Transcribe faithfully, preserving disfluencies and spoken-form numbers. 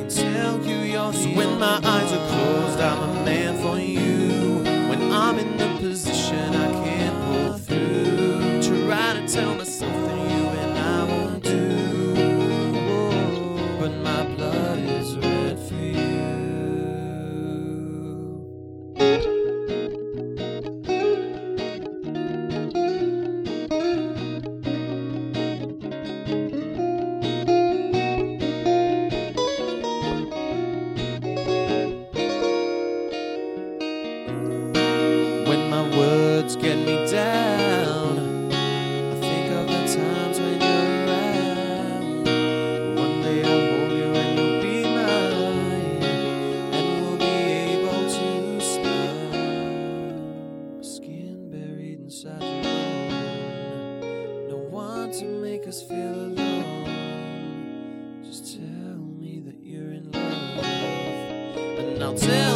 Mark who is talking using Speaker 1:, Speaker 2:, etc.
Speaker 1: I'll tell you you're the. So when my eyes are closed, I'm a man for you. When I'm in the position I can't pull through, try to tell myself that you and I won't do. But my blood is red for you. When my words get me down, I think of the times when you're around. One day I'll hold you and you'll be mine, and we'll be able to smile. Skin buried inside your own, no one to make us feel alone. Just tell me that you're in love, and I'll tell